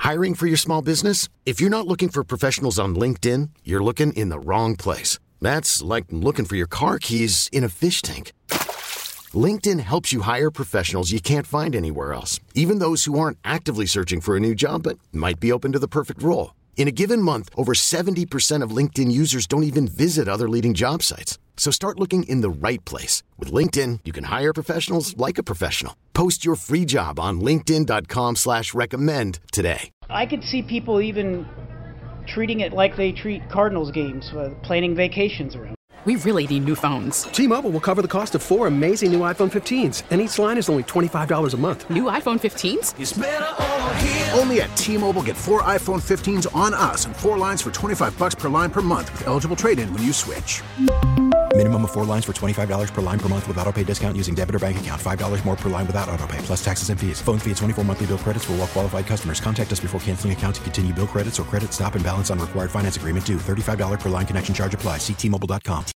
Hiring for your small business? If you're not looking for professionals on LinkedIn, you're looking in the wrong place. That's like looking for your car keys in a fish tank. LinkedIn helps you hire professionals you can't find anywhere else, even those who aren't actively searching for a new job but might be open to the perfect role. In a given month, over 70% of LinkedIn users don't even visit other leading job sites. So start looking in the right place. With LinkedIn, you can hire professionals like a professional. Post your free job on linkedin.com/recommend today. I could see people even treating it like they treat Cardinals games, planning vacations around. We really need new phones. T-Mobile will cover the cost of 4 amazing new iPhone 15s, and each line is only $25 a month. New iPhone 15s? It's better over here. Only at T-Mobile, get 4 iPhone 15s on us and 4 lines for $25 per line per month with eligible trade-in when you switch. Minimum of 4 lines for $25 per line per month with autopay discount using debit or bank account. $5 more per line without autopay, plus taxes and fees. Phone fee at 24 monthly bill credits for well-qualified customers. Contact us before canceling account to continue bill credits or credit stop and balance on required finance agreement due. $35 per line connection charge applies. See T-Mobile.com.